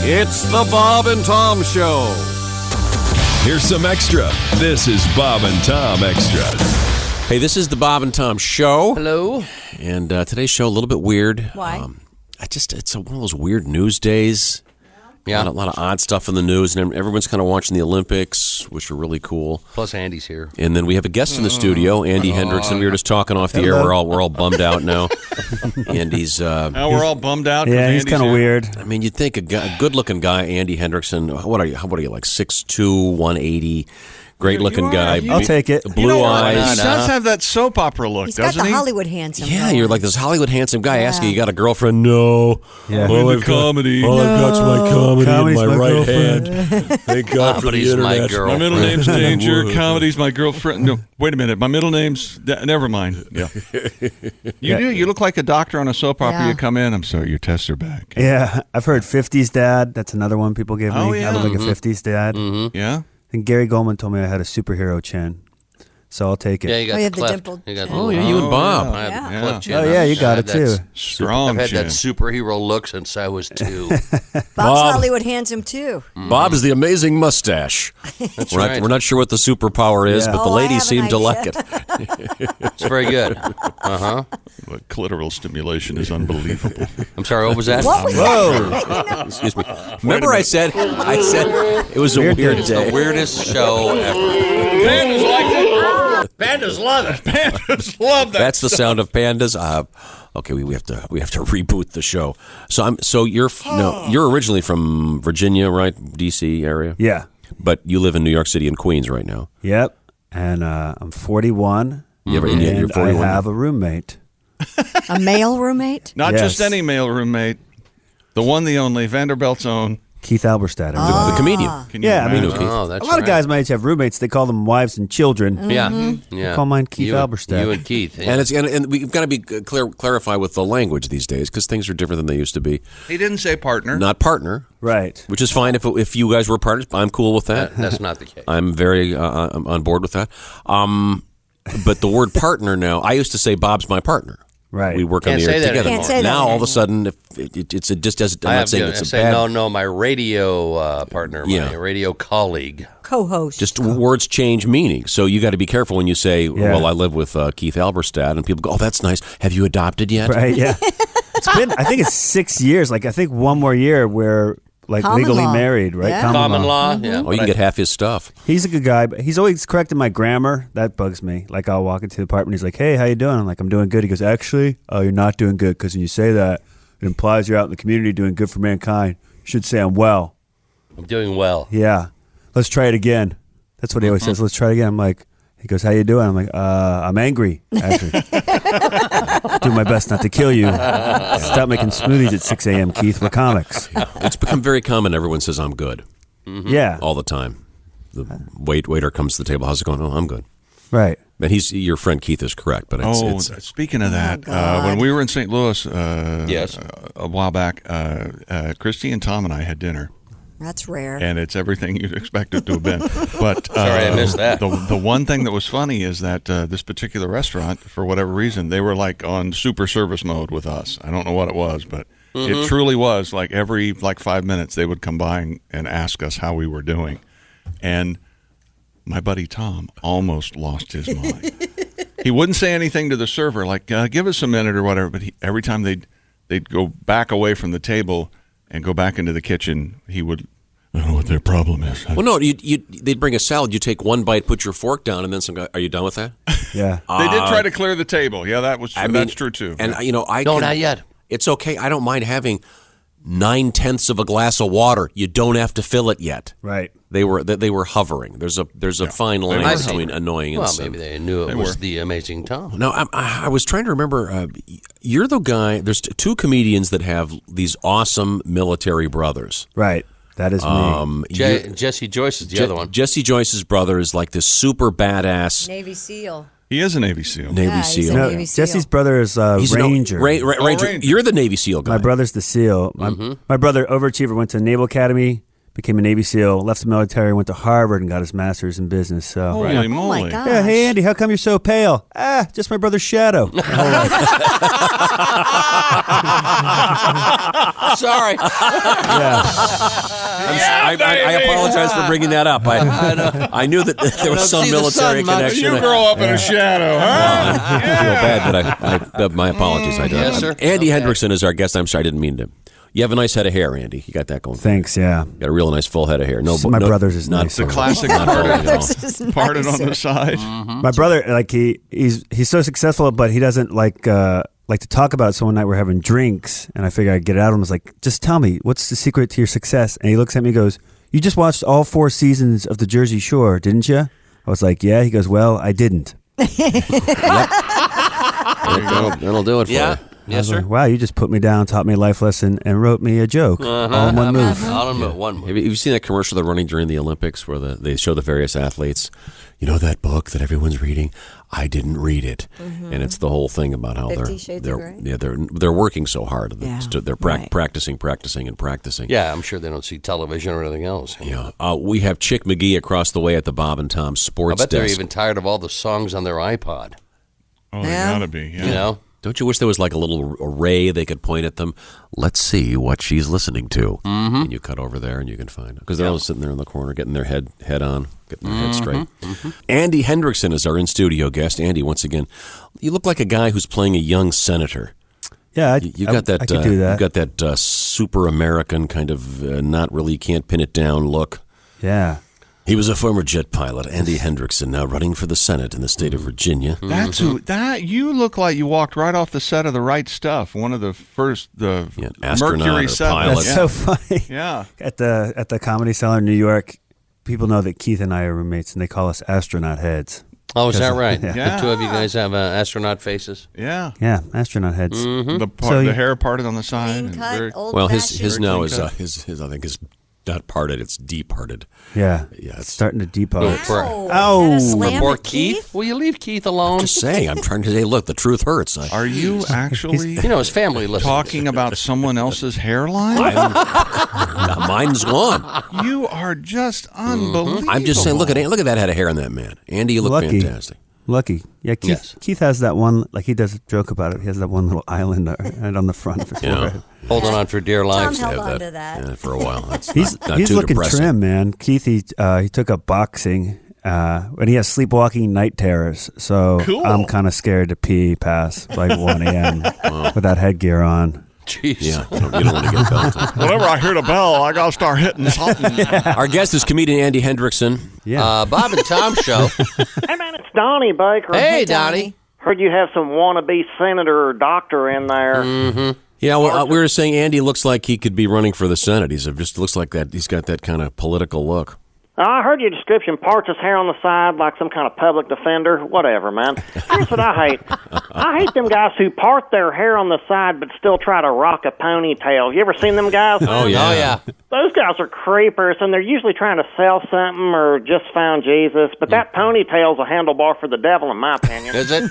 It's the Bob and Tom Show. Here's some extra. This is Bob and Tom Extra. Hey, this is the Bob and Tom Show. Hello. And today's show a little bit weird. Why? It's one of those weird news days. Yeah. A lot of odd stuff in the news, and everyone's kind of watching the Olympics, which are really cool. Plus, Andy's here. And then we have a guest in the studio, Andy Hendrickson. We were just talking off the air. We're all bummed out now. Andy's. Now we're all bummed out. Yeah, he's kind of weird. I mean, you'd think a good-looking guy, Andy Hendrickson. What are you, like 6'2", 180? Great-looking guy. I'll take it. Blue eyes. He does have that soap opera look, He's got doesn't the he? Hollywood handsome. Yeah, going. you're like this Hollywood handsome guy Yeah. asking you got a girlfriend. No. Yeah. All I've comedy. All I've got's my comedy Comedy's in my my right girlfriend. hand. Thank God for the Comedy's my internet. girlfriend. My middle name's Danger. Comedy's my girlfriend. No, wait a minute. My middle name's... Never mind. Yeah. You do. You look like a doctor on a soap opera. Yeah. You come in. I'm sorry, your tests are back. Yeah, I've heard 50s dad. That's another one people give me. Oh, yeah. I look like a 50s dad. Yeah? And Gary Goldman told me I had a superhero chin. So I'll take it. Yeah, you got Oh, you the have the cleft. dimpled You got chin. the Oh, yeah, you and Bob. I have Yeah. the cleft chin. Oh, yeah, you got it, I've had too. that- Strong I've had chin. that superhero look since I was 2. Bob's Bob. Hollywood handsome too. Bob is the amazing mustache. That's We're not, right. we're not sure what the superpower is, Yeah. but the Oh, I ladies have an seem to idea. like it. It's very good. Uh-huh. But clitoral stimulation is unbelievable. I'm sorry, what was that? What was Whoa. that? Excuse me. Remember I said it was a Weird weird day. It's the day. weirdest show ever. Pandas like it. Pandas love it. Pandas love that. That's the sound of pandas. Okay, we have to reboot the show. So you're originally from Virginia, right? DC area. Yeah. But you live in New York City and Queens right now. Yep. And I'm 41. You're And 41. I have a roommate. A male roommate? Not Yes. just any male roommate. The one, the only, Vanderbilt's own. Keith Alberstadt. the comedian. Can you Yeah, I mean, imagine? Oh, that's a lot of right. guys my age have roommates. They call them wives and children. Yeah. Yeah. Call mine Keith You- Alberstadt. You and Keith. Yeah. And we've got to be clarify with the language these days because things are different than they used to be. He didn't say partner. Not partner, Right. which is fine if you guys were partners. I'm cool with that. That's not the case. I'm very I'm on board with that. But the word partner now, I used to say Bob's my partner. Right. We work on Can't the say air that together. anymore. Can't say that Now all of a anymore. sudden, it's just as I'm I not have saying to it's a say bad. no. My radio partner, my Yeah. radio colleague. Co-host. Just words change meaning, so you got to be careful when you say, Yeah. "Well, I live with Keith Alberstadt," and people go, "Oh, that's nice. Have you adopted yet?" Right, yeah. It's been, I think it's 6 years. Like, I think one more year we're, like, Common legally law. married, right? Yeah. Common law. Yeah. Oh, you can get half his stuff. He's a good guy, but he's always correcting my grammar. That bugs me. Like, I'll walk into the apartment, he's like, hey, how you doing? I'm like, I'm doing good. He goes, actually, you're not doing good, because when you say that, it implies you're out in the community doing good for mankind. You should say I'm well. I'm doing well. Yeah. Let's try it again. That's what he always says. Let's try it again. I'm like, he goes, how you doing? I'm like, I'm angry, actually. Do my best not to kill you. Stop making smoothies at 6 a.m., Keith. We're comics. It's become very common. Everyone says, "I'm good," Yeah. all the time. The waiter comes to the table. How's it going? Oh, I'm good. Right. And your friend Keith is correct, but it's Speaking of that, God. when we were in St. Louis Yes. a while back, Christy and Tom and I had dinner, That's rare. and it's everything you'd expect it to have been. But Sorry, I missed that. The one thing that was funny is that this particular restaurant, for whatever reason, they were like on super service mode with us. I don't know what it was, but it truly was like every 5 minutes they would come by and ask us how we were doing. And my buddy Tom almost lost his mind. He wouldn't say anything to the server, like, give us a minute or whatever, but every time they'd go back away from the table and go back into the kitchen, he would, I don't know what their problem is. well, no, they'd bring a salad. You take one bite, put your fork down, and then some guy. Are you done with that? Yeah. They did try to clear the table. Yeah, that's true too. And Yeah. Not yet. It's okay. I don't mind having 9/10 of a glass of water. You don't have to fill it yet. Right. They were hovering. There's a fine line I see. between annoying and Well, sim. maybe they knew it They was were. the amazing Tom. No, I was trying to remember. You're the guy. There's two comedians that have these awesome military brothers. Right. That is me. Jesse Joyce is the other one. Jesse Joyce's brother is like this super badass Navy SEAL. He is a Navy SEAL. Navy Yeah, he's SEAL. a No, Navy SEAL. Jesse's brother is He's an Ranger. Ranger. Ranger. You're the Navy SEAL guy. My brother's the SEAL. My brother, overachiever, went to Naval Academy, became a Navy SEAL, left the military, went to Harvard, and got his master's in business. So, Holy Oh moly. my gosh. yeah, hey Andy, how come you're so pale? Just my brother's shadow. Sorry. Yeah. I apologize for bringing that up. I knew that there was some see the military sun much. connection. You grow up in a shadow, huh? I feel bad, but my apologies. I don't. Yes, sir. Andy Okay. Hendrickson is our guest. I'm sorry, I didn't mean to. You have a nice head of hair, Andy. You got that going. Thanks, yeah. You got a real nice full head of hair. My brother's is not nice. The The classic not parted, balding at all. This is parted on the nicer. side. My brother, like he's so successful, but he doesn't like to talk about it. So one night we're having drinks, and I figured I'd get it out of him. I was like, just tell me, what's the secret to your success? And he looks at me and goes, you just watched all 4 seasons of The Jersey Shore, didn't you? I was like, yeah. He goes, well, I didn't. That'll do it for Yeah. you. I Yes, was sir. like, wow, you just put me down, taught me a life lesson, and wrote me a joke all in one move. I'll admit one. Have you seen that commercial they're running during the Olympics where they show the various athletes? You know that book that everyone's reading? I didn't read it, and it's the whole thing about how 50 Shades of Grey? they're working so hard. Yeah, They're right. practicing. Yeah, I'm sure they don't see television or anything else. Yeah. We have Chick McGee across the way at the Bob and Tom I Sports bet they're Desk. even tired of all the songs on their iPod. Oh, they Yeah. gotta be. Yeah. You know? Don't you wish there was like a little array they could point at them? Let's see what she's listening to. Mm-hmm. And you cut over there and you can find it. Because they're all sitting there in the corner getting their head on, getting their head straight. Mm-hmm. Andy Hendrickson is our in-studio guest. Andy, once again, you look like a guy who's playing a young senator. Yeah, You got that. I could do that. You got that super American kind of not really can't pin it down look. Yeah. He was a former jet pilot, Andy Hendrickson, now running for the Senate in the state of Virginia. That's who. That you look like you walked right off the set of The Right Stuff. One of the first, astronaut Mercury or 7. pilot. That's Yeah. so funny. Yeah. At the Comedy Cellar in New York, people know that Keith and I are roommates, and they call us astronaut heads. Oh, is that right? Yeah. The two of you guys have astronaut faces? Yeah. Yeah, astronaut heads. The hair parted on the side. Clean and cut, very- old Well, his fashioned. now is his I think is not parted; it's departed. Yeah, Yeah, it's starting to depot. Ow. Ow. Had a slam Poor at Keith? Will you leave Keith alone? Just saying, I'm trying to say, look, the truth hurts. Are you actually You know, his family listens. talking about someone else's hairline? Mine's gone. You are just unbelievable. I'm just saying, look at that head of hair on that man, Andy. You look Lucky. fantastic. Lucky. Yeah, Keith, Yes. Keith has that one, like he does a joke about it. He has that one little island right on the front of his You know, forehead. Holding on for dear life. Tom held Have on to that. yeah, for a while. That's He's not he's too looking depressing. trim, man. Keith, he took up boxing, and he has sleepwalking night terrors. So Cool. I'm kind of scared to pee past like 1 a.m. with that headgear on. Jeez. Yeah, you don't want to get belted. Whenever I hear the bell, I gotta start hitting something. Our guest is comedian Andy Hendrickson. Yeah. Bob and Tom show. Hey, man, it's Donnie Baker. Hey, Donnie. Donnie. Heard you have some wannabe senator or doctor in there. Yeah, well, we were saying Andy looks like he could be running for the Senate. Just looks like that. He's got that kind of political look. I heard your description, parts his hair on the side like some kind of public defender. Whatever, man. Here's what I hate. I hate them guys who part their hair on the side but still try to rock a ponytail. You ever seen them guys? Oh, yeah. Oh, yeah. Those guys are creepers, and they're usually trying to sell something or just found Jesus. But that ponytail's a handlebar for the devil, in my opinion. Is it?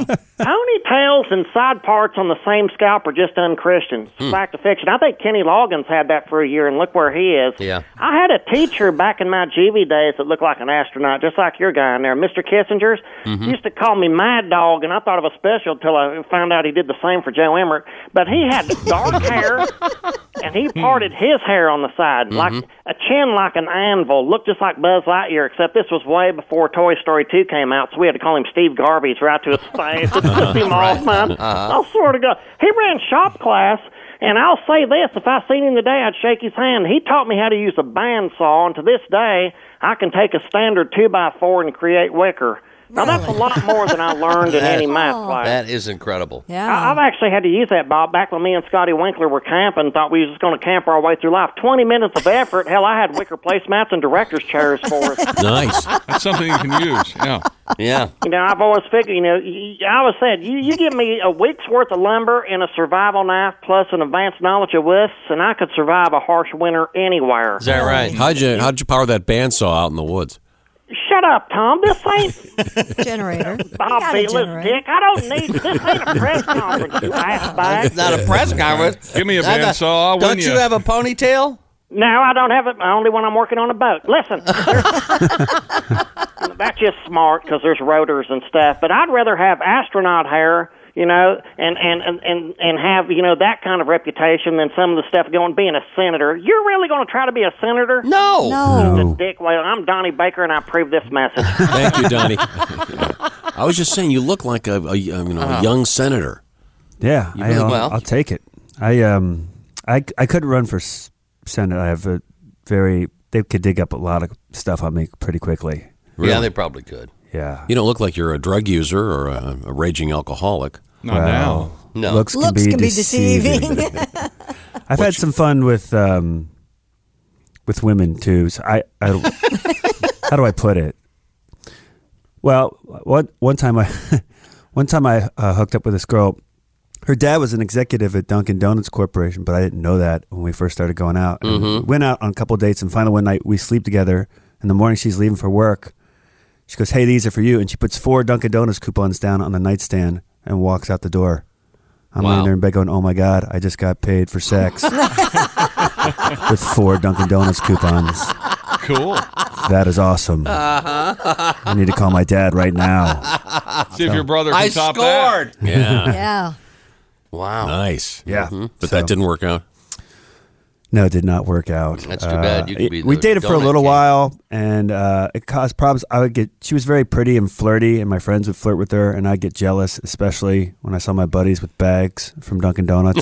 Ponytails and side parts on the same scalp are just unchristian. Fact or fiction. I think Kenny Loggins had that for a year, and look where he is. Yeah. I had a teacher back in my GV days that looked like an astronaut, just like your guy in there, Mr. Kissinger's. He used to call me Mad Dog, and I thought it was special until I found out he did the same for Joe Emmerich. But he had dark hair, and he parted his hair on the side, like a chin like an anvil. Looked just like Buzz Lightyear, except this was way before Toy Story 2 came out, so we had to call him Steve Garbage right to his face. It pissed him off, man. I swear to God. He ran shop class. And I'll say this, if I seen him today, I'd shake his hand. He taught me how to use a bandsaw, and to this day, I can take a standard 2x4 and create wicker. Now, that's a lot more than I learned in any math class. That is incredible. Yeah. I've actually had to use that, Bob, back when me and Scotty Winkler were camping, thought we was just going to camp our way through life. 20 minutes of effort. Hell, I had wicker placemats and director's chairs for us. Nice. That's something you can use. Yeah. Yeah. You know, I've always figured, I always said, you give me a week's worth of lumber and a survival knife plus an advanced knowledge of wisps, and I could survive a harsh winter anywhere. Is that right? How'd you power that bandsaw out in the woods? Shut up, Tom. This ain't Generator. Bob Got a Felix, generator. Dick. I don't need this. Ain't a press conference, you ass bag. It's not a press conference. Give me a bandsaw, I'll Don't win you you. have a ponytail? No, I don't have it. Only when I'm working on a boat. Listen, that's just smart because there's rotors and stuff. But I'd rather have astronaut hair, and have that kind of reputation than some of the stuff being a senator. You're really going to try to be a senator? No. No. Dick, well, I'm Donnie Baker, and I approve this message. Thank you, Donnie. I was just saying, you look like a young senator. Yeah, really well. I'll take it. I couldn't run for Senate. I have they could dig up a lot of stuff on me pretty quickly. Really? Yeah, they probably could. Yeah. You don't look like you're a drug user or a raging alcoholic. Not now. No. Looks can be deceiving. I've had some fun with women too. So I how do I put it? Well, one time I hooked up with this girl. Her dad was an executive at Dunkin' Donuts Corporation, but I didn't know that when we first started going out. And we went out on a couple of dates, and finally one night we sleep together. In the morning, she's leaving for work. She goes, "Hey, these are for you," and she puts 4 Dunkin' Donuts coupons down on the nightstand and walks out the door. I'm laying there in bed going, "Oh my God, I just got paid for sex with 4 Dunkin' Donuts coupons. Cool. That is awesome. I need to call my dad right now." See if your brother can I top scored. that. Yeah. Yeah. Wow. Nice. Yeah. But that didn't work out. No, it did not work out. That's too bad. You could be we the dated for a donut little king. while, and it caused problems. She was very pretty and flirty, and my friends would flirt with her, and I'd get jealous, especially when I saw my buddies with bags from Dunkin' Donuts.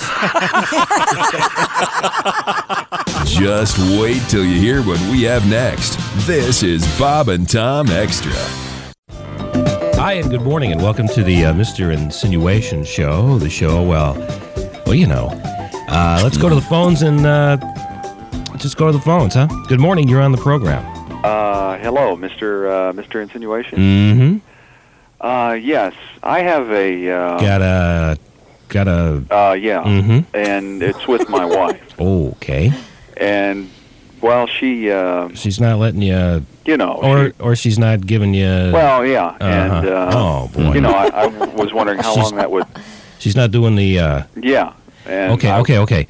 Just wait till you hear what we have next. This is Bob and Tom Extra. Hi, and good morning, and welcome to the Mr. Insinuation Show. The show, well, let's go to the phones and just go to the phones, huh? Good morning, you're on the program. Hello, Mr. Insinuation. Mm-hmm. Yes, I have a. Got a. Yeah, and it's with my wife. Okay. And well, she's not letting you. Or she's not giving you. Well, yeah, and oh boy. I was wondering how long that would. She's not doing the. Yeah. And Okay.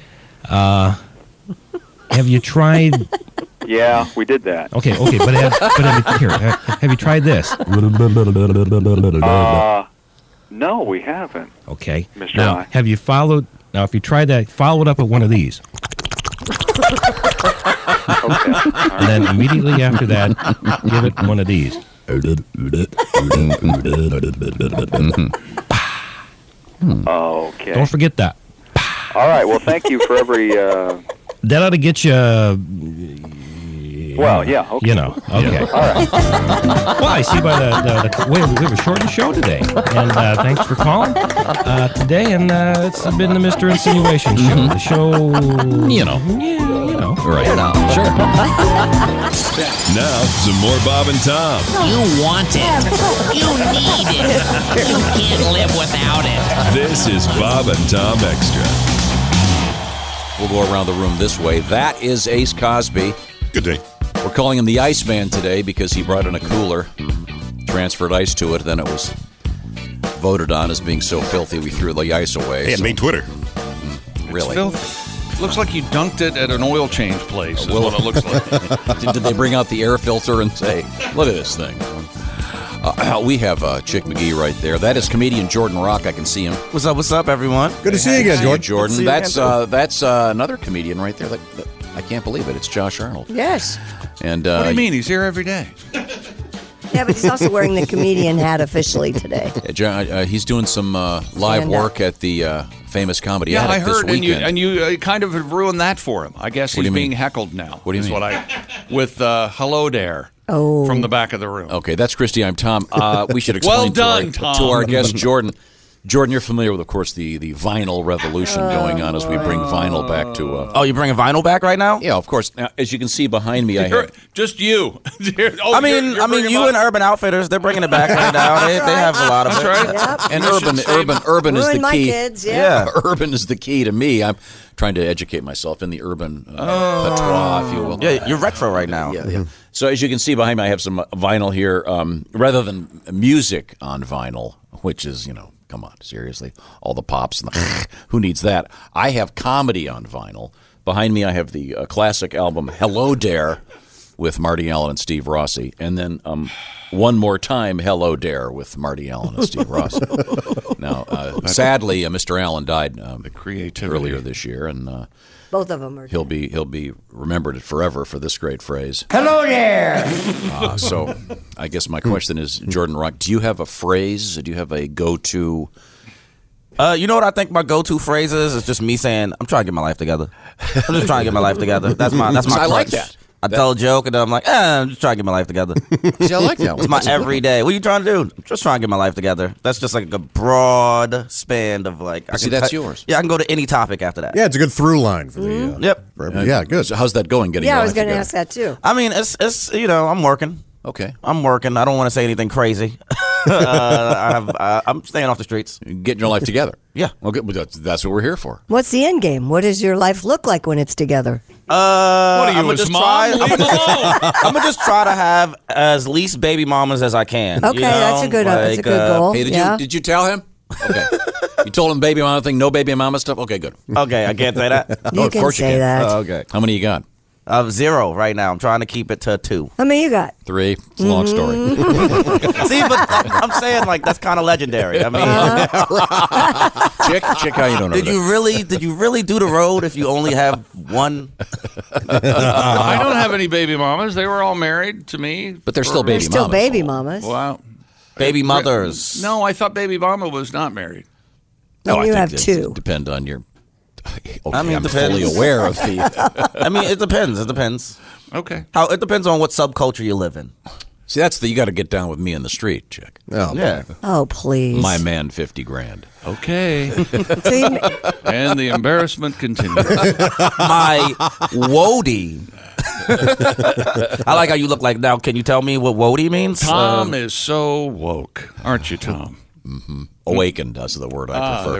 Have you tried? Yeah, we did that. Okay, but have you tried this? No, we haven't. Okay. Mr. Now, I. have you followed? Now, if you tried that, follow it up with one of these, Okay. and then immediately after that, give it one of these. Okay. Don't forget that. All right. Well, thank you for every. That ought to get you. Well, yeah. Okay. Okay. All right. Well, I see by the way we have a shortened show today, and thanks for calling today. And it's been the Mr. Insinuation Show. The show, Right. Sure. Now, some more Bob and Tom. You want it. You need it. You can't live without it. This is Bob and Tom Extra. We'll go around the room this way. That is Ace Cosby. Good day. We're calling him the Iceman today because he brought in a cooler, transferred ice to it, then it was voted on as being so filthy we threw the ice away. Hey, it made Twitter. Really? It's filthy. Looks like you dunked it at an oil change place, is what it looks like. Did they bring out the air filter and say, look at this thing? We have Chick McGee right there. That is comedian Jordan Rock. I can see him. What's up, everyone? Good to see you again, Jordan. Jordan. That's another comedian right there. I can't believe it. It's Josh Arnold. Yes. And what do you mean? He's here every day. Yeah, but he's also wearing the comedian hat officially today. He's doing some live work at the famous comedy. Yeah, I Attic heard, this weekend. and you kind of have ruined that for him. I guess he's being heckled now. What do you mean? With hello there. Oh. From the back of the room. Okay, that's Christy. I'm Tom. We should explain Well done, to Tom. our guest Jordan. Jordan, you're familiar with, of course, the vinyl revolution going on as we bring vinyl back to. Oh, you're bringing vinyl back right now? Yeah, of course. Now, as you can see behind me, I have. Just you. I mean, you and Urban Outfitters, they're bringing it back right now. They have a lot of it. That's right. And urban is the my key. kids, yeah. Urban is the key to me. I'm trying to educate myself in the urban patois, if you will. Yeah, you're retro right now. Yeah. So as you can see behind me, I have some vinyl here. Rather than music on vinyl, which is, come on, seriously, all the pops and the who needs that? I have comedy on vinyl. Behind me, I have the classic album Hello Dare with Marty Allen and Steve Rossi. And then One More Time, Hello Dare with Marty Allen and Steve Rossi. Now, sadly, Mr. Allen died the creativity earlier this year, and Both of them are. he'll be remembered forever for this great phrase. Hello there. So I guess my question is, Jordan Rock, do you have a phrase? Do you have a go-to? You know what I think my go-to phrase is? It's just me saying, I'm trying to get my life together. I'm just trying to get my life together. That's my I like crutch. that. I tell a joke, and then I'm like, I'm just trying to get my life together. See, I like that one. It's my That's a good everyday. What are you trying to do? I'm just trying to get my life together. That's just like a broad span of like. See, that's yours. Yeah, I can go to any topic after that. Yeah, it's a good through line for the. Yep. Yeah, good. So how's that going? Getting Yeah, your I was life going to together? ask that too. I mean, it's I'm working. Okay. I'm working. I don't want to say anything crazy. I'm staying off the streets. Getting your life together. Yeah. Okay, well, that's what we're here for. What's the end game? What does your life look like when it's together? What are you, I'm his mom? Leave him alone. I'm gonna just try to have as least baby mamas as I can. Okay, you know? that's a good goal. Hey, did you tell him? Okay. You told him baby mama thing, no baby mama stuff? Okay, good. Okay, I can't say that. You of can course say you can. that. Okay. How many you got? 0 right now. I'm trying to keep it to 2. How many you got? 3. It's a long story. See, but I'm saying like that's kind of legendary. I mean, Chick, how you doing? did you really do the road if you only have one? I don't have any baby mamas. They were all married to me. But they're still baby They're still mamas. baby mamas. Wow. Baby mothers. No, I thought baby mama was not married. No, I you think have that 2. Depend on your. Okay, I mean, it I'm depends. fully aware of the. I mean, it depends. It depends. Okay. It depends on what subculture you live in. See, that's you got to get down with me in the street, Chick. Oh, Yeah. Oh, please. My man, $50,000. Okay. See, And the embarrassment continues. My Wody. I like how you look like now. Can you tell me what Wody means? Tom is so woke, aren't you, Tom? Mm-hmm. Awakened, that's the word I prefer.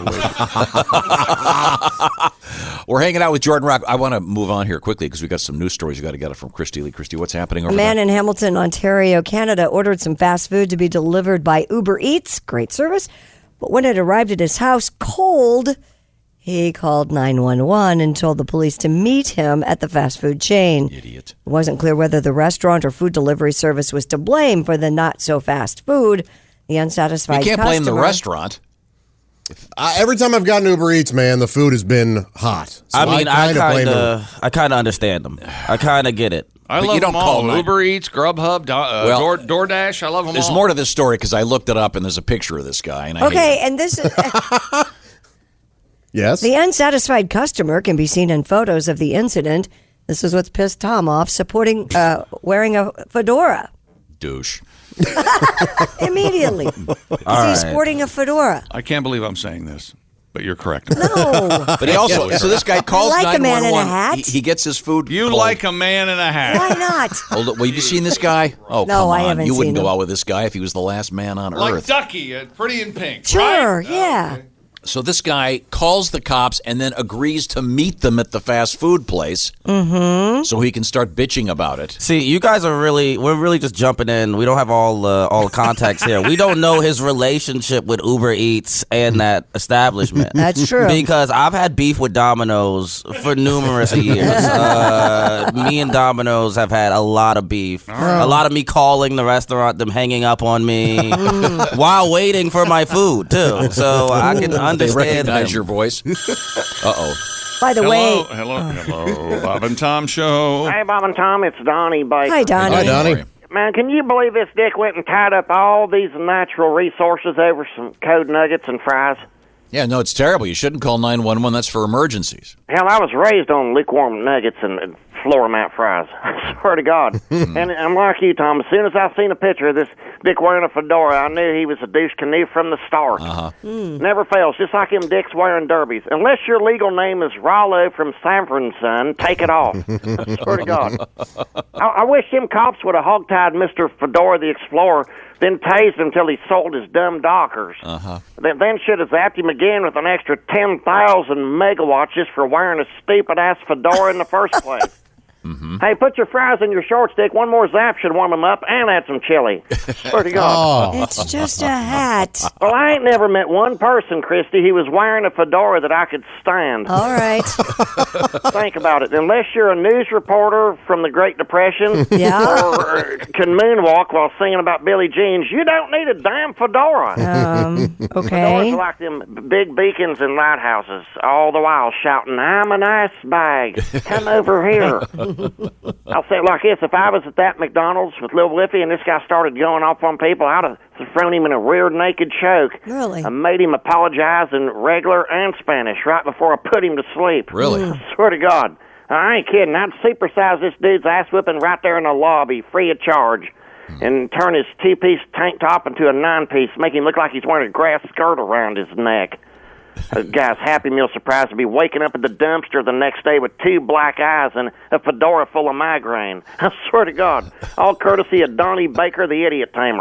We're hanging out with Jordan Rock. I want to move on here quickly because we got some news stories. You got to get it from Christy Lee. Christy, what's happening over a man there? in Hamilton, Ontario, Canada, ordered some fast food to be delivered by Uber Eats. Great service. But when it arrived at his house cold, he called 911 and told the police to meet him at the fast food chain. Idiot. It wasn't clear whether the restaurant or food delivery service was to blame for the not-so-fast food. The unsatisfied You can't blame the customer- restaurant. Every time I've gotten Uber Eats, man, the food has been hot. So I mean, I blame them. kind of understand them. I kind of get it. I But love you don't them all. call nine- Uber Eats, Grubhub, Well, DoorDash. I love them There's all. more to this story because I looked it up and there's a picture of this guy. And I hate Okay, him. and this is... Yes. The unsatisfied customer can be seen in photos of the incident. This is what's pissed Tom off, wearing a fedora. Douche. Immediately. He's sporting a fedora. I can't believe I'm saying this, but you're correct. No. But he also, so this guy calls I like a man in a 911. hat. He gets his food. You cold. like a man in a hat. Why not? Hold it. Well, you seen this guy? Oh, No, come I on. haven't You wouldn't seen go him. out with this guy if he was the last man on Like earth. Ducky, Pretty in Pink. Sure, right? yeah. Okay. So this guy calls the cops and then agrees to meet them at the fast food place so he can start bitching about it. See, you guys we're really just jumping in. We don't have all the context here. We don't know his relationship with Uber Eats and that establishment. That's true. Because I've had beef with Domino's for numerous years. Me and Domino's have had a lot of beef. A lot of me calling the restaurant, them hanging up on me while waiting for my food, too. So I can They understand recognize him. your voice. Uh-oh. By the way... Hello, Bob and Tom Show. Hey, Bob and Tom, it's Donnie Baker. Hi, Donnie. Hi, Donnie. Man, can you believe this dick went and tied up all these natural resources over some code nuggets and fries? Yeah, no, it's terrible. You shouldn't call 911. That's for emergencies. Hell, I was raised on lukewarm nuggets and floor mat fries. I swear to God. And I'm like you, Tom. As soon as I seen a picture of this dick wearing a fedora, I knew he was a douche canoe from the start. Never fails, just like him dicks wearing derbies. Unless your legal name is Rollo from Sanford and Son, take it off. I swear to God. I wish them cops would have hogtied Mr. Fedora the Explorer, then tased him till he sold his dumb dockers. Then should have zapped him again with an extra 10,000 megawatts just for wearing a stupid-ass fedora in the first place. Hey, put your fries in your short stick. One more zap should warm them up, and add some chili. Swear to God. It's just a hat. Well, I ain't never met one person, Christy, who was wearing a fedora that I could stand. All right. Think about it. Unless you're a news reporter from the Great Depression or can moonwalk while singing about Billie Jeans, you don't need a damn fedora. Okay. Fedoras are like them big beacons in lighthouses, all the while shouting, "I'm an ice bag. Come over here." I'll say it like this. If I was at that McDonald's with Lil Whiffy and this guy started going off on people, I'd have thrown him in a rear naked choke. Really? I made him apologize in regular and Spanish right before I put him to sleep. Really? I swear to God. I ain't kidding. I'd supersize this dude's ass whipping right there in the lobby, free of charge, and turn his two-piece tank top into a nine-piece, make him look like he's wearing a grass skirt around his neck. A guy's Happy Meal surprised to be waking up at the dumpster the next day with two black eyes and a fedora full of migraine. I swear to God, all courtesy of Donnie Baker, the idiot tamer.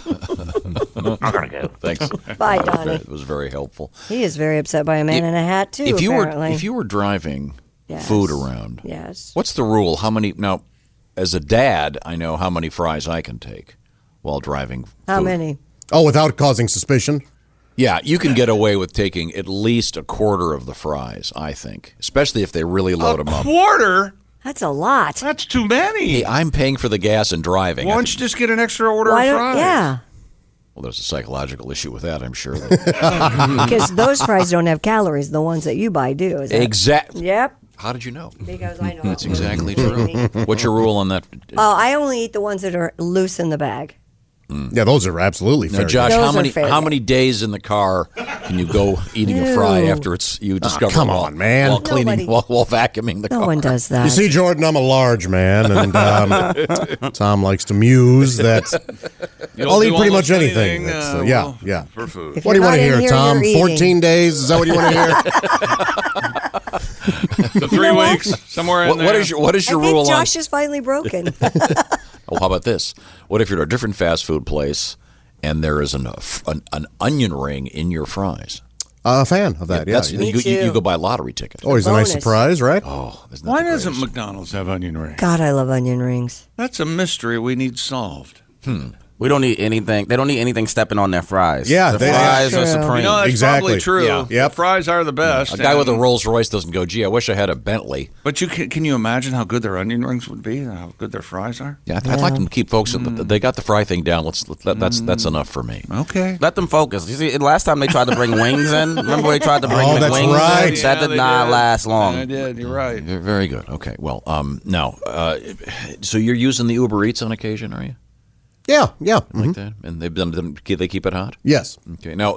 I gotta go. Thanks. Bye, Donnie. It was very helpful. He is very upset by a man in a hat, too, If you apparently. were driving Yes. food around, Yes. what's the rule? How many? Now, as a dad, I know how many fries I can take while driving. How food. many? Oh, without causing suspicion? Yeah, you can get away with taking at least a quarter of the fries, I think, especially if they really load them up. Quarter? That's a lot. That's too many. Hey, I'm paying for the gas and driving. Why don't you just get an extra order Why of don't- fries? Yeah. Well, there's a psychological issue with that, I'm sure. Because those fries don't have calories. The ones that you buy do. Is that- Exactly. Yep. How did you know? Because I know. That's exactly true. What's your rule on that? I only eat the ones that are loose in the bag. Yeah, those are absolutely Now, fair. Josh, Those how are many fair how many days in the car can you go eating a fry Ew. after you discover? come while, on, man. While cleaning, Nobody- while vacuuming the No car. one does that. You see, Jordan, I'm a large man, and Tom likes to muse that You'll I'll do eat pretty much almost anything. anything, That's, well, yeah. for food. If What do you you're want to not in hear, here, Tom? you're eating. 14 days? Is that what you want to hear? So 3 weeks, somewhere in What there. is your I rule think on? Josh is finally broken. Oh, how about this? What if you're at a different fast food place and there is an onion ring in your fries? A fan of that, yeah. That's, Me you too. go buy a lottery ticket. Always a nice bonus. surprise, right? Oh, isn't that Why the doesn't greatest? McDonald's have onion rings? God, I love onion rings. That's a mystery we need solved. We don't need anything. They don't need anything stepping on their fries. Yeah, the they- fries True. are supreme. You know, that's Exactly. probably true. Yeah. The Yep. fries are the best. A guy with a and- Rolls Royce doesn't go, gee, I wish I had a Bentley. But can you imagine how good their onion rings would be and how good their fries are? Yeah, I'd like them to keep folks. They got the fry thing down. That's enough for me. Okay. Let them focus. You see, last time they tried to bring wings in. Remember they tried to bring Oh, that's wings right. in? That did they not last long. I did. You're right. Very good. Okay. Well, now, so you're using the Uber Eats on occasion, are you? Yeah. Like that, and they keep it hot. Yes. Okay. Now,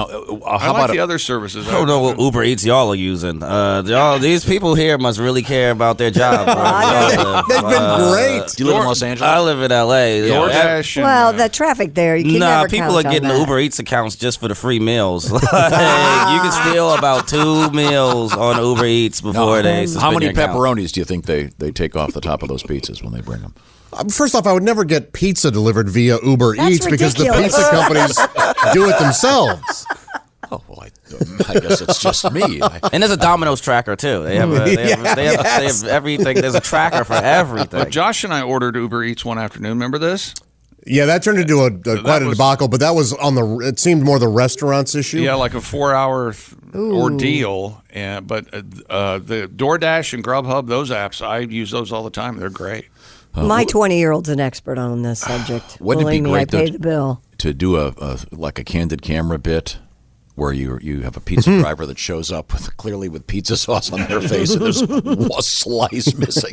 I how like about the other services. I don't know what Uber Eats y'all are using. These people here must really care about their job. They've been great. Do you live in Los Angeles? I live in L.A. DoorDash and, Well, the traffic there, you can Nah, never people count are getting on that. Uber Eats accounts just for the free meals. Like, you can steal about 2 meals on Uber Eats before they suspend How many your account. pepperonis do you think they take off the top of those pizzas when they bring them? First off, I would never get pizza delivered via Uber That's Eats because the ridiculous. pizza companies do it themselves. Oh, well, I guess it's just me. And there's a Domino's tracker too. They have everything. There's a tracker for everything. But Josh and I ordered Uber Eats one afternoon. Remember this? Yeah, that turned into quite a debacle, but that was it seemed more the restaurants issue. Yeah, like a 4-hour ordeal. But the DoorDash and Grubhub, those apps, I use those all the time. They're great. My 20-year-old's an expert on this subject. Wouldn't it be Believe me, I great pay the bill. to do a like a candid camera bit where you have a pizza driver that shows up clearly with pizza sauce on their face and there's a slice missing,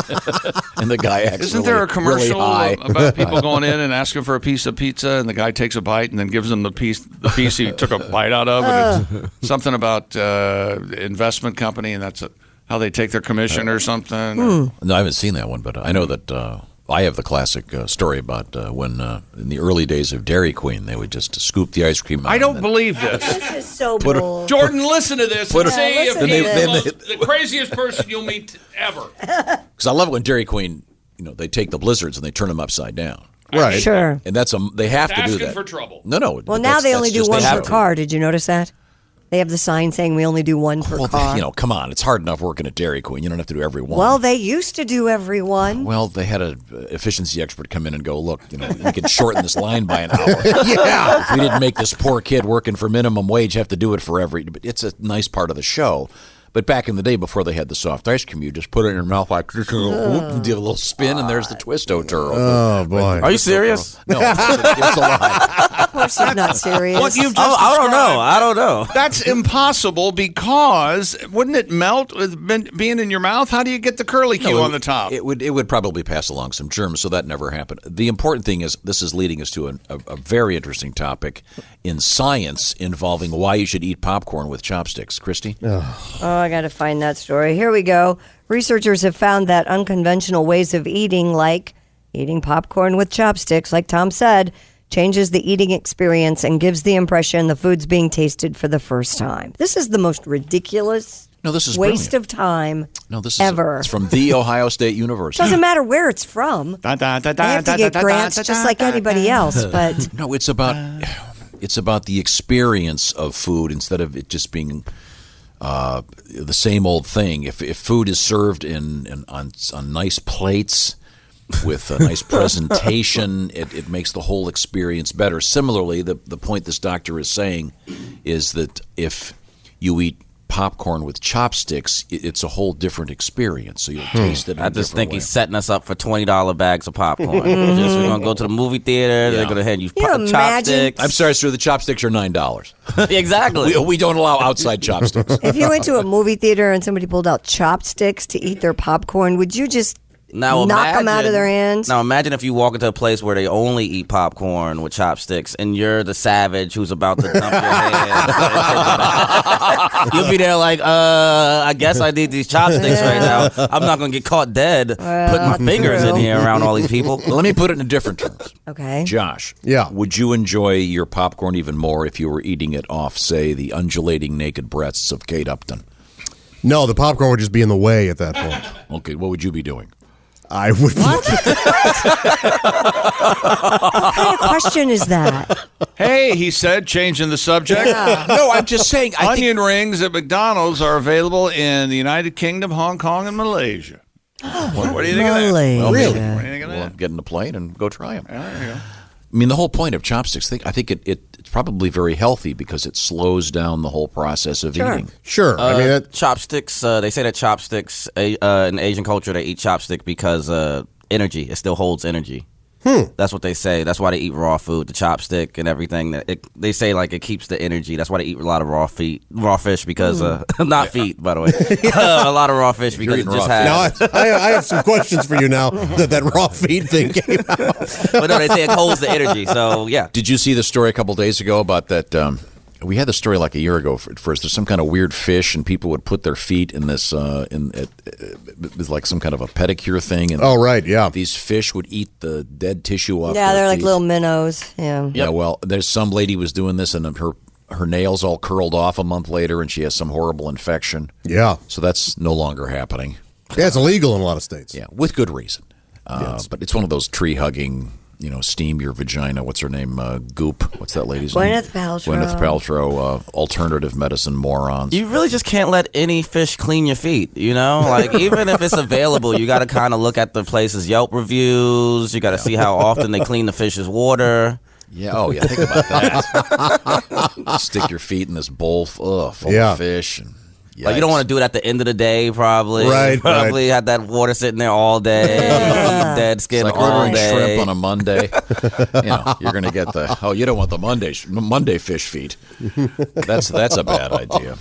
and the guy acts Isn't there a commercial really high. about people going in and asking for a piece of pizza, and the guy takes a bite and then gives them the piece he took a bite out of, and it's something about investment company, and that's how they take their commission or something. No, I haven't seen that one, but I know that I have the classic story about when in the early days of Dairy Queen, they would just scoop the ice cream out. I don't believe this. This is so Put it- bull. Jordan, listen to this and see if listen to he's this. the craziest person you'll meet ever. Because I love it when Dairy Queen, they take the blizzards and they turn them upside down. Right. Sure. And they have to do Asking that. for trouble. No. Well, now they only do one per car. car. Did you notice that? They have the sign saying we only do one per car. Come on. It's hard enough working at Dairy Queen. You don't have to do every one. Well, they used to do every one. Well, they had an efficiency expert come in and go, look, we could shorten this line by an hour. Yeah. If we didn't make this poor kid working for minimum wage have to do it for every. But it's a nice part of the show. But back in the day, before they had the soft ice cream, you just put it in your mouth like this, and do a little spin, and there's the Twisto-Turl. Oh, boy. Are you serious? No, it's a lie. Of course he's not serious. What you've just I don't know. That's impossible because wouldn't it melt with being in your mouth? How do you get the curly Q on the top? It would probably pass along some germs, so that never happened. The important thing is this is leading us to a very interesting topic in science involving why you should eat popcorn with chopsticks. Christy? Oh, I got to find that story. Here we go. Researchers have found that unconventional ways of eating, like eating popcorn with chopsticks, like Tom said, changes the eating experience and gives the impression the food's being tasted for the first time. This is the most ridiculous waste brilliant. of time ever. It's from The Ohio State University. Doesn't matter where it's from. They have to get grants just like anybody else. But no, it's about the experience of food instead of it just being the same old thing. If food is served on nice plates with a nice presentation, it makes the whole experience better. Similarly, the point this doctor is saying is that if you eat popcorn with chopsticks, it's a whole different experience. So you'll taste it. I just think he's setting us up for $20 bags of popcorn. We're gonna go to the movie theater. They're gonna hand you chopsticks. I'm sorry, sir. The chopsticks are $9. Exactly. We don't allow outside chopsticks. if you went to a movie theater and somebody pulled out chopsticks to eat their popcorn, would you just knock them out of their hands? Now imagine if you walk into a place where they only eat popcorn with chopsticks and you're the savage who's about to dump your hand. You'll be there like, I guess I need these chopsticks right now. I'm not going to get caught dead putting my fingers in here around all these people. Let me put it in different terms. Okay. Josh. Yeah. Would you enjoy your popcorn even more if you were eating it off, say, the undulating naked breasts of Kate Upton? No, the popcorn would just be in the way at that point. Okay, what would you be doing? I would. What kind of question is that? Hey, he said, changing the subject. Yeah. No, I'm just saying. Onion rings at McDonald's are available in the United Kingdom, Hong Kong, and Malaysia. What do you think of that? Well, Really? What do you think of We'll that? get in the plane and go try them. There you go. I mean, the whole point of chopsticks, I think it's probably very healthy because it slows down the whole process of eating. Sure. I mean, chopsticks. They say that chopsticks in Asian culture they eat chopstick because energy. It still holds energy. That's what they say. That's why they eat raw food, the chopstick and everything. They say like it keeps the energy. That's why they eat a lot of raw fish because not feet, by the way. A lot of raw fish because it just has. now I have some questions for you now that raw feed thing came out. But no, they say it holds the energy. So yeah. Did you see the story a couple days ago about that? We had the story like a year ago. First, there's some kind of weird fish, and people would put their feet in this it was like some kind of a pedicure thing. And oh, right, yeah. These fish would eat the dead tissue off. Yeah, their they're like feet. little minnows. Yeah. Yeah. Well, there's some lady was doing this, and her nails all curled off a month later, and she has some horrible infection. Yeah. So that's no longer happening. Yeah, it's illegal in a lot of states. Yeah, with good reason. But it's one of those tree hugging. Steam your vagina. What's her name? Goop. What's that lady's name? Gwyneth Paltrow. Gwyneth Paltrow. Alternative medicine morons. You really just can't let any fish clean your feet, Like, even if it's available, you got to kind of look at the place's Yelp reviews. You got to see how often they clean the fish's water. Yeah. Oh, yeah. Think about that. Stick your feet in this bowl full of fish. And, like, you don't want to do it at the end of the day, probably. Right. Probably had that water sitting there all day. Dead skin it's like all ordering day. shrimp on a Monday. You're going to get you don't want the Monday fish feet. That's a bad idea.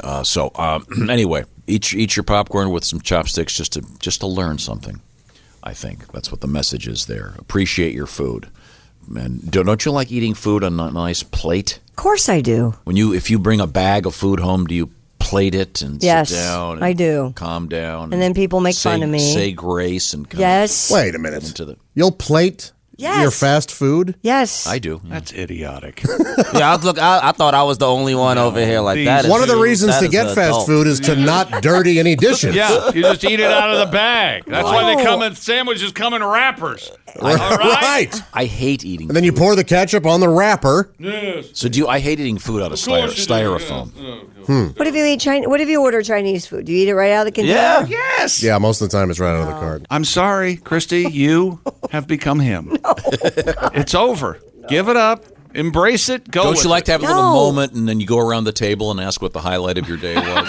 Anyway, eat your popcorn with some chopsticks just to learn something. I think that's what the message is there. Appreciate your food. And don't you like eating food on a nice plate? Of course I do. If you bring a bag of food home, do you plate it and yes, sit down? And I do. Calm down. And then people make fun of me. Say grace and yes. Wait a minute. You'll plate Yes. Your fast food? Yes. I do. That's idiotic. Yeah, I thought I was the only one over here like that. One of the reasons to get fast food is to not dirty any dishes. Yeah, you just eat it out of the bag. That's why they come in sandwiches come in wrappers. All right. I hate eating. And then you pour the ketchup on the wrapper. Yes. So I hate eating food out of styrofoam. What if you eat Chinese? What if you order Chinese food? Do you eat it right out of the container? Yeah. Yes. Yeah, most of the time it's right out of the cart. I'm sorry, Christy. You have become him. It's over. Give it up. Embrace it. Go. Don't you like to have a little No. moment and then you go around the table and ask what the highlight of your day was?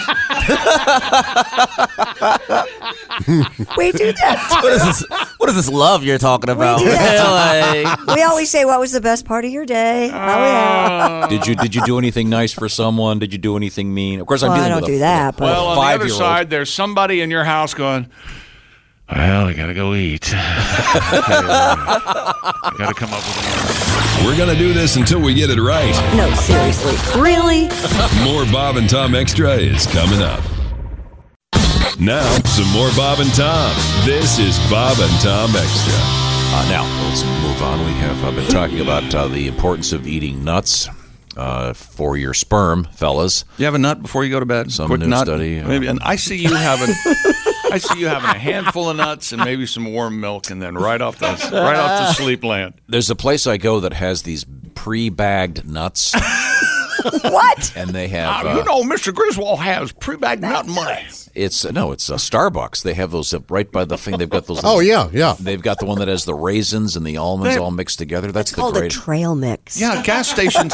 We do that. What is this love you're talking about? do that. Like, We always say, "What was the best part of your day?" Oh yeah. Did you do anything nice for someone? Did you do anything mean? Of course, I'm Well, I dealing don't with do that, but Well, on the other 5-year-old. side, there's somebody in your house going, well, I got to go eat. I got to come up with We're going to do this until we get it right. no, seriously, really? More Bob and Tom Extra is coming up. Now, some more Bob and Tom. This is Bob and Tom Extra. Now, let's move on. We have been talking about the importance of eating nuts for your sperm, fellas. You have a nut before you go to bed? Some Quick new nut. study. Maybe, and I see you having a handful of nuts and maybe some warm milk, and then right off to sleep land. There's a place I go that has these pre-bagged nuts. What? And they have... Mr. Griswold has pre-bagged nut money. It's Starbucks. They have those right by the thing. They've got those. Oh, yeah. They've got the one that has the raisins and the almonds all mixed together. That's It's called the a greatest. trail mix. Yeah, gas stations,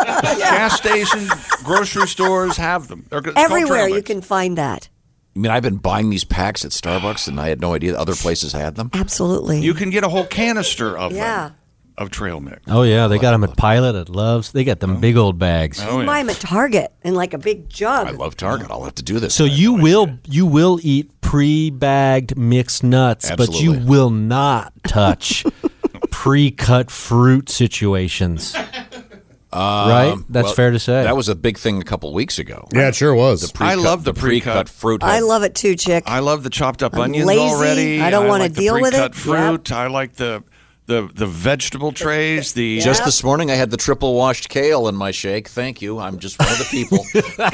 grocery stores have them. They're called Everywhere trail you mix. can find that. I mean, I've been buying these packs at Starbucks, and I had no idea that other places had them. Absolutely. You can get a whole canister of Yeah. them, of trail mix. Oh yeah, they got them at Pilot, at Love's. They got them big old bags. Oh, You buy them at Target in like a big jug. I love Target. I'll have to do this. So you will eat pre-bagged mixed nuts, but you Absolutely. will not touch pre-cut fruit situations. Right? That's well, fair to say. That was a big thing a couple weeks ago. Yeah, it sure was. I love the pre-cut fruit. I love it too, chick. I love the chopped up I'm onions lazy. already. I don't wanna like the deal with pre-cut it. fruit. I like the vegetable trays. The Just this morning, I had the triple washed kale in my shake. Thank you. I'm just one of the people.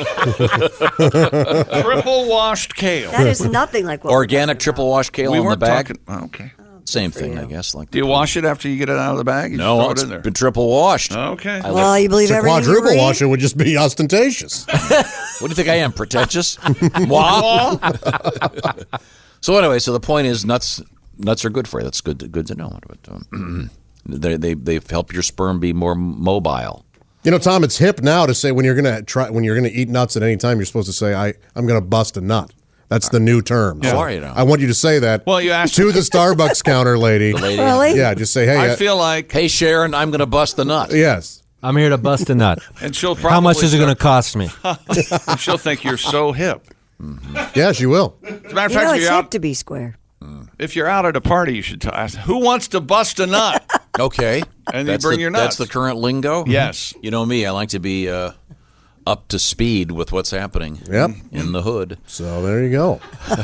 triple washed kale. That is nothing like what Organic triple washed kale in the weren't bag. talking. Oh, okay. Same thing, I guess. Like Do you wash it after you get it out of the bag? You No, just it's throw it in there. been triple washed. Okay. Well, you believe To everything you quadruple read? wash it would just be ostentatious. What do you think I am, pretentious? Moi? So anyway, so the point is nuts are good for you. That's good to know. But, they help your sperm be more mobile. You know, Tom, it's hip now to say when you're gonna eat nuts at any time, you're supposed to say, I'm gonna bust a nut. That's the new term. How So are you now? I want you to say that. Well, you asked to the Starbucks counter lady. Really? Yeah, just say, hey. I feel like, Hey, Sharon, I'm going to bust the nut. Yes. I'm here to bust a nut. and she'll probably How much is it going to cost me? and she'll think you're so hip. Yeah, she will. As a matter of You fact, know, if it's you're hip out, to be square. if you're out at a party, you should ask, who wants to bust a nut? Okay. And you bring your nuts. That's the current lingo? Yes. You know me, I like to be up to speed with what's happening in the hood. So there you go.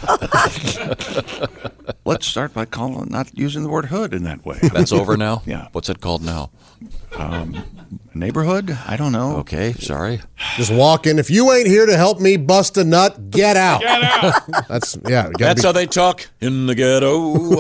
Let's start by not using the word hood in that way. That's over now? Yeah. What's it called now? Neighborhood? I don't know. Okay, sorry. Just walk in. If you ain't here to help me bust a nut, get out. Get out. That's That's how they talk in the ghetto.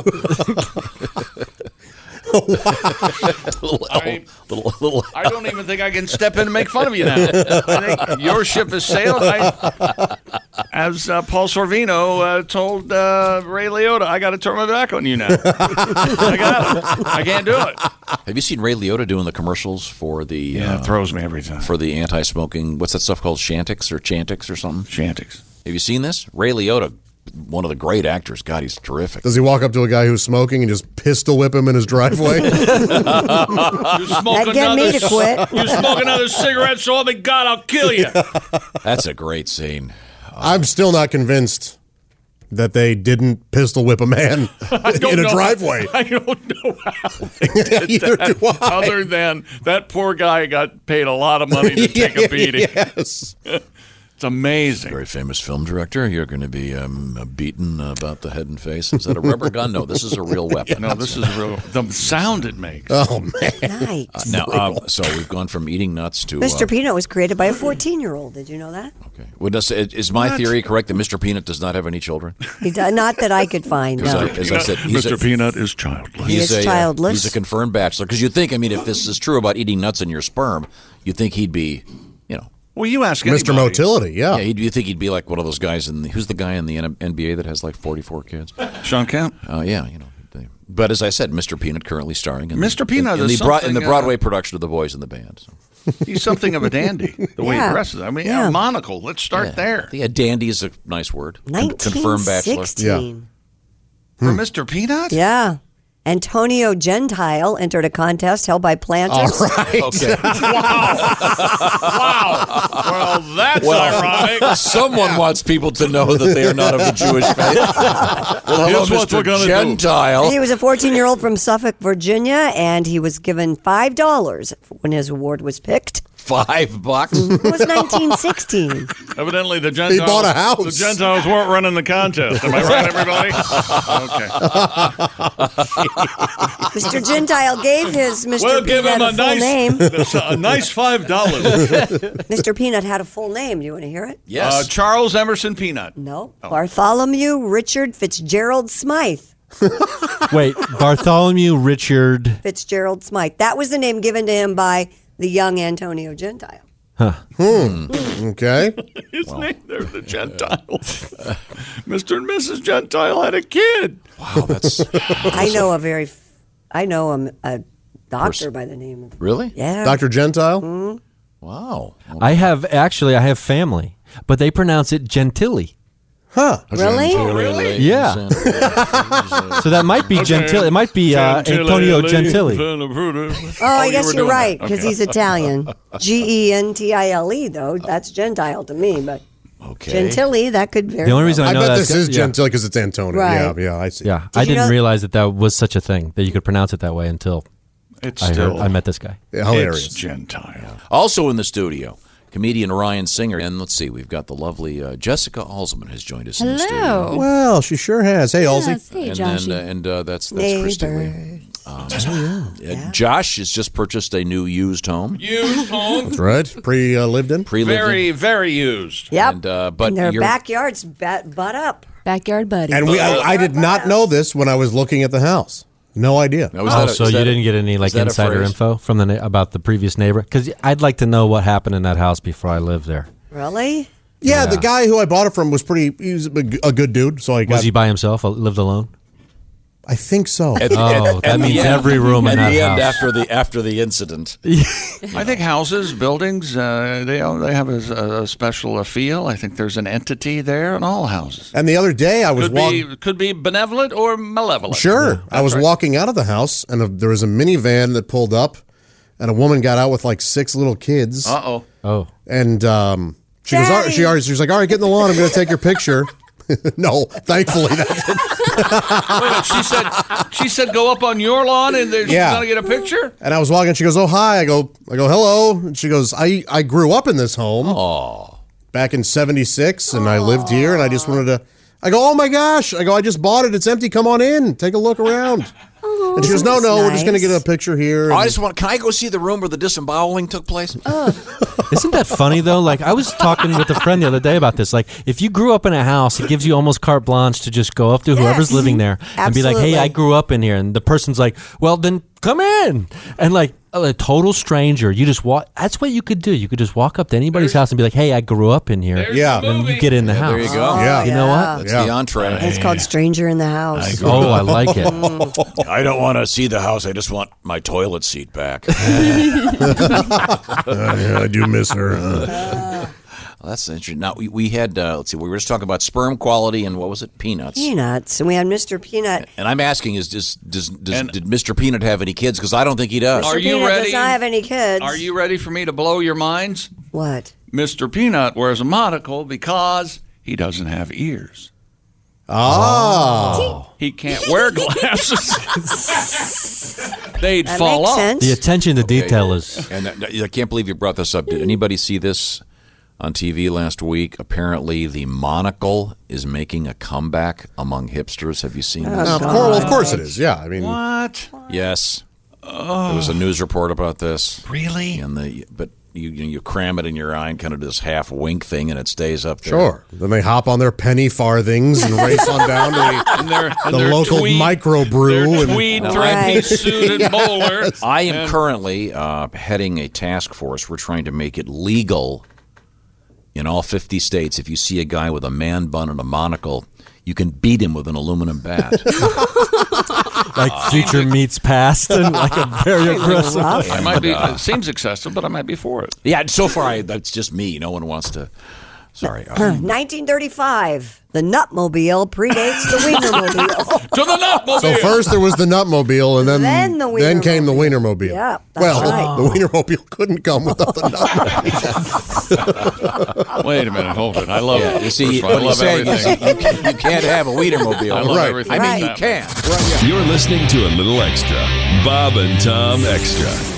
I don't even think I can step in and make fun of you now. I think your ship has sailed. As Paul Sorvino told Ray Liotta, I got to turn my back on you now. I got it. I can't do it. Have you seen Ray Liotta doing the commercials for the... it throws me every time. For the anti-smoking... What's that stuff called? Chantix or Chantix or something? Chantix. Have you seen this? Ray Liotta, one of the great actors. God, he's terrific. Does he walk up to a guy who's smoking and just pistol whip him in his driveway? You smoke That'd get me to quit. You smoke another cigarette, so help me God, I'll kill you. That's a great scene. I'm still not convinced that they didn't pistol whip a man in a driveway. I don't know how they did Neither that, do I. other than that poor guy got paid a lot of money to take a beating. Yes. It's amazing. Very famous film director. You're going to be beaten about the head and face. Is that a rubber gun? No, this is a real weapon. No, this is real. The sound it makes. Oh, man. Nice. So we've gone from eating nuts to Mr. Peanut was created by a 14-year-old. Did you know that? Okay. Well, is my theory correct that Mr. Peanut does not have any children? He does, not that I could find. No. As I said, Mr. Peanut is childless. He is childless. He's a confirmed bachelor. Because you think, if this is true about eating nuts in your sperm, you'd think he'd be, Well, you ask Mr. anybody. Motility, yeah. you think he'd be like one of those guys who's the guy in the NBA that has like 44 kids? Sean Kemp. Yeah, But as I said, Mr. Peanut currently starring in Mr. Peanut in is the Broadway production of The Boys in the Band. So. He's something of a dandy, the way he dresses. A monocle. Let's start there. Yeah, dandy is a nice word. Confirmed bachelor. 1916. For Mr. Peanut? Yeah. Antonio Gentile entered a contest held by planters. All right. Okay. Wow. Well, that's ironic. Someone wants people to know that they are not of the Jewish faith. Well, Here's what we're gonna do. Gentile. He was a 14-year-old from Suffolk, Virginia, and he was given $5 when his award was picked. $5. It was 1916. Evidently, the Gentiles. He bought a house. The Gentiles weren't running the contest. Am I right, everybody? Okay. Mr. Gentile gave his Mr. We'll give Peanut him a full name. a nice $5. Mr. Peanut had a full name. Do you want to hear it? Yes. Charles Emerson Peanut. No. Bartholomew Richard Fitzgerald Smythe. Wait, Bartholomew Richard Fitzgerald Smythe. That was the name given to him by the young Antonio Gentile. Okay. His name, they're the Gentiles. Mr. and Mrs. Gentile had a kid. Wow, that's. I know a doctor by the name of. Really? Yeah. Dr. Gentile? Mm-hmm. Wow. I have family, but they pronounce it Gentili. Huh. Really? Really? Yeah. So that might be Gentili. It might be Antonio Gentili. Oh, I guess you're right, because he's Italian. Gentile, though. That's Gentile to me, but Gentili, that could very The only reason I know bet that this is Gentile because it's Antonio. Right. Yeah, I see. Yeah, I didn't realize that was such a thing, that you could pronounce it that way until I met this guy. Yeah, hilarious. It's Gentile. Also in the studio, comedian Ryan Singer. And let's see, we've got the lovely Jessica Alsman has joined us in the studio. Well, she sure has. Hey, Halsey. Hey, And Joshy. then that's Christy Lee. Josh has just purchased a new used home. Used home. That's right. Pre-lived in. Very, very used. Yep. And, but and their you're- backyards butt up. Backyard buddy. And I did not know this when I was looking at the house. No idea. Now, So you didn't get any is that a insider phrase? info from about the previous neighbor? Because I'd like to know what happened in that house before I lived there. Really? Yeah, the guy who I bought it from was he was a good dude. So I got. Was he by himself? Lived alone? I think so. That means every room in at that the end house. after the incident. I think houses, buildings, they have a special feel. I think there's an entity there in all houses. And the other day I was Could be benevolent or malevolent. Sure. I was walking out of the house, and there was a minivan that pulled up, and a woman got out with like 6 little kids. Oh. And she goes, she was like, all right, get in the lawn. I'm going to take your picture. No, thankfully that didn't. She said, go up on your lawn and she's going to get a picture? And I was walking, she goes, oh, hi. I go, hello. And she goes, I grew up in this home back in 76, and I lived here, and I just wanted to. I go, oh my gosh. I go, I just bought it. It's empty. Come on in. Take a look around. And she goes, no, we're just going to get a picture here. I just want. Can I go see the room where the disemboweling took place? Isn't that funny though? Like I was talking with a friend the other day about this. Like if you grew up in a house, it gives you almost carte blanche to just go up to whoever's living there and be like, "Hey, I grew up in here," and the person's like, "Well, then come in." And like a total stranger, you just walk. That's what you could do. You could just walk up to anybody's house and be like, "Hey, I grew up in here." Yeah, and you get in the house. There you go. You know what? That's the entree. It's called Stranger in the House. Oh, I like it. I don't want to see the house. I just want my toilet seat back. Yeah, I do miss her. Well, that's interesting. Now we had let's see. We were just talking about sperm quality and what was it? Peanuts. Peanuts, and we had Mr. Peanut. And I'm asking: did Mr. Peanut have any kids? Because I don't think he does. Are you Peanut ready? Does not have any kids. Are you ready for me to blow your minds? What? Mr. Peanut wears a monocle because he doesn't have ears. Oh. He can't wear glasses. They'd That fall makes off. sense. The attention to detail is. And I can't believe you brought this up. Did anybody see this on TV last week. Apparently, the monocle is making a comeback among hipsters. Have you seen this? Of course it is. Yeah, I mean, What? Yes. There was a news report about this. Really? But you cram it in your eye and kind of do this half wink thing, and it stays up there. Sure. Then they hop on their penny farthings and race on down to the local microbrew. Their tweed three-piece suit and bowler. I am currently heading a task force. We're trying to make it legal in all 50 states. If you see a guy with a man bun and a monocle, you can beat him with an aluminum bat. Like future meets past and like a very aggressive. I might be. It seems excessive, but I might be for it. Yeah, so far that's just me. No one wants to. Sorry. 1935. The Nutmobile predates the Wienermobile. To the Nutmobile. So first there was the Nutmobile, and then the Wienermobile. came the Wienermobile. Yeah, that's well, right. the Wienermobile couldn't come without the Nutmobile. Wait a minute, hold it. I love it. You see, I what he's love saying is everything. you can't have a Wienermobile. I love everything. I mean, about you that. can. You're listening to a little extra. Bob and Tom Extra.